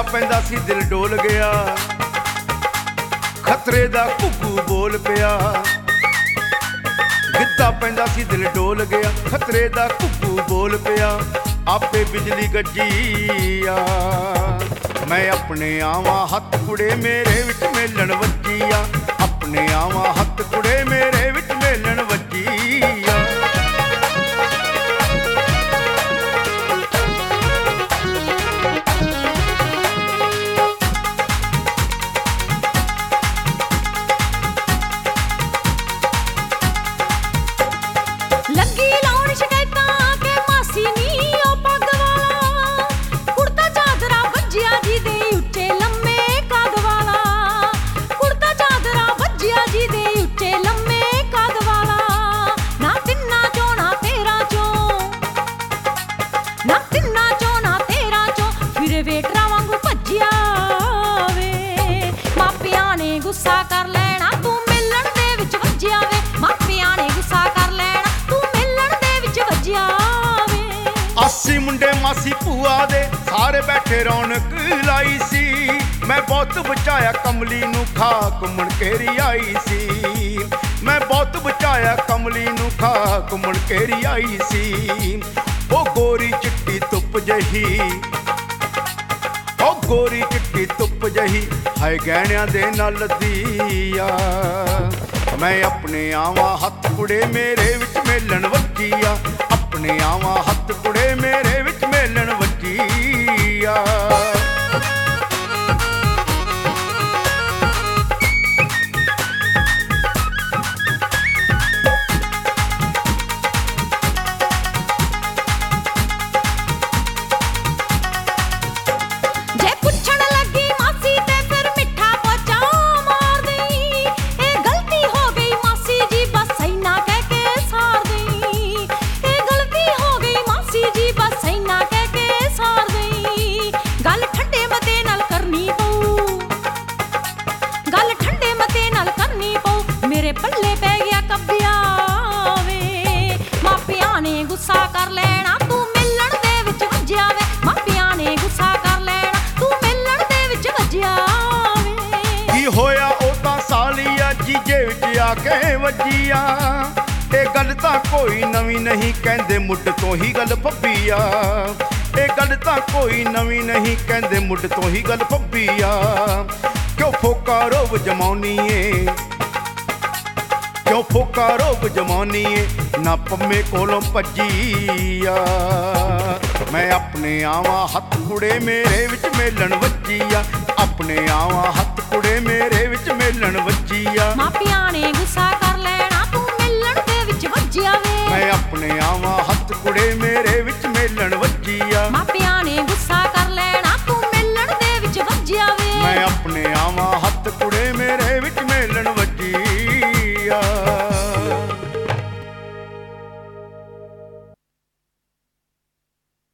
ਪੈਂਦਾ ਸੀ ਦਿਲ ਡੋਲ ਗਿਆ, ਖਤਰੇ ਦਾ ਘੁੱਗੂ ਬੋਲ ਪਿਆ। ਗਿੱਧਾ ਪੈਂਦਾ ਸੀ ਦਿਲ ਡੋਲ ਗਿਆ, ਖਤਰੇ ਦਾ ਘੁੱਗੂ ਬੋਲ ਪਿਆ। ਆਪੇ ਬਿਜਲੀ ਗੱਜੀ ਆ, ਮੈਂ ਆਪਣੇ ਆਵਾਂ ਹੱਥ ਕੁੜੇ ਮੇਰੇ ਵਿੱਚ ਮੇਲਣ ਵੱਜੀ ਆ। ਆਪਣੇ ਆਵਾਂ ਹੱਥ ਕੁੜੇ ਮੇਰੇ ਵਿੱਚ ਮੇਲਣ ਵੱਜੀ ਆ। ਗੁੱਸਾ ਕਰ ਲੈਣਾ ਤੂੰ ਮਿਲਣ ਦੇ ਵਿੱਚ ਵੱਜਿਆ ਵੇ, ਮਾਪਿਆਂ ਨੇ ਗੁੱਸਾ ਕਰ ਲੈਣਾ ਤੂੰ ਮਿਲਣ ਦੇ ਵਿੱਚ ਵੱਜਿਆ ਵੇ। 80 ਮੁੰਡੇ ਮਾਸੀ ਭੂਆ ਦੇ ਸਾਰੇ ਬੈਠੇ ਰੌਣਕ ਲਾਈ ਸੀ। ਮੈਂ ਬਹੁਤ ਬਚਾਇਆ ਕਮਲੀ ਨੂੰ ਖਾ ਘੁੰਮਣ ਘੇਰੀ ਆਈ ਸੀ। ਮੈਂ ਬਹੁਤ ਬਚਾਇਆ ਕਮਲੀ ਨੂੰ ਖਾ ਘੁੰਮਣ ਘੇਰੀ ਆਈ ਸੀ। ਉਹ ਗੋਰੀ ਚਿੱਟੀ ਧੁੱਪ ਜਹੀ, ਉਹ ਗੋਰੀ ਚਿੱਟੀ ਧੁੱਪ ਜਹੀ ਹਾਏ ਗਹਿਣਿਆਂ ਦੇ ਨਾਲ ਲੱਦੀ ਆ। ਮੈਂ ਆਪਣੇ ਆਵਾਂ ਹੱਥ ਕੁੜੇ ਮੇਰੇ ਵਿੱਚ ਮੇਲਣ ਵੱਜੀ ਆ। ਆਪਣੇ ਆਵਾਂ ਹੱਥ ਕੁੜੇ ਮੇਰੇ ਵਿੱਚ ਮੇਲਣ ਵੱਜੀ ਆ। ਪੱਲੇ ਪੈ ਗਿਆ ਕੱਬਿਆ ਵੇ, ਮਾਪਿਆਂ ਨੇ ਗੁੱਸਾ ਕਰ ਲੈਣਾ ਤੂੰ ਮਿਲਣ ਦੇ ਵਿੱਚ ਵੱਜਿਆ ਵੇ। ਮਾਪਿਆਂ ਨੇ ਗੁੱਸਾ ਕਰ ਲੈਣਾ ਤੂੰ ਮਿਲਣ ਦੇ ਵਿੱਚ ਵੱਜਿਆ ਵੇ। ਕੀ ਹੋਇਆ ਉਹ ਤਾਂ ਸਾਲੀਆ ਜੀਜੇ ਵਿੱਚ ਆ ਕੇ ਵੱਜੀ ਆ। ਇਹ ਗੱਲ ਤਾਂ ਕੋਈ ਨਵੀਂ ਨਹੀਂ ਕਹਿੰਦੇ ਮੁੱਢ ਤੋਂ ਹੀ ਗੱਲ ਫੱਬੀ ਆ। ਇਹ ਗੱਲ ਤਾਂ ਕੋਈ ਨਵੀਂ ਨਹੀਂ ਕਹਿੰਦੇ ਮੁੱਢ ਤੋਂ ਹੀ ਗੱਲ ਫੱਬੀ ਆ। ਕਿਉਂ ਫੋਕਾ ਰੋਬ ਜਮਾਉਣੀ ਏ, ਕਿਉਂ ਫੋਕਾ ਰੋਬ ਜਮਾਉਣੀ ਏ, ਨਾ ਪੰਮੇ ਕੋਲੋਂ ਭੱਜੀ ਆ। ਮੈਂ ਆਪਣੇ ਆਵਾਂ ਹੱਥ ਕੁੜੇ ਮੇਰੇ ਵਿੱਚ ਮੇਲਣ ਵੱਜੀ ਆ। ਆਪਣੇ ਆਵਾਂ ਹੱਥ ਕੁੜੇ ਮੇਰੇ ਵਿੱਚ ਮੇਲਣ ਵੱਜੀ ਆ। ਮਾਪਿਆਂ ਨੇ ਗੁੱਸਾ ਕਰ ਲੈਣਾ ਤੂੰ ਮਿਲਣ ਦੇ ਵਿੱਚ ਵੱਜਿਆ ਵੇ। ਮੈਂ ਆਪਣੇ ਆਵਾਂ ਹੱਥ ਕੁੜੇ ਮੇਰੇ ਵਿੱਚ ਮੇਲਣ ਵੱਜੀ ਆ। ਮਾਪਿਆਂ ਨੇ ਗੁੱਸਾ ਕਰ ਲੈਣਾ ਤੂੰ ਮਿਲਣ ਦੇ ਵਿੱਚ ਵੱਜਿਆ ਵੇ। ਮੈਂ ਆਪਣੇ ਆਵਾਂ ਹੱਥ ਕੁੜੇ ਮੇਰੇ ਵਿੱਚ ਮੇਲਣ ਵੱਜੀ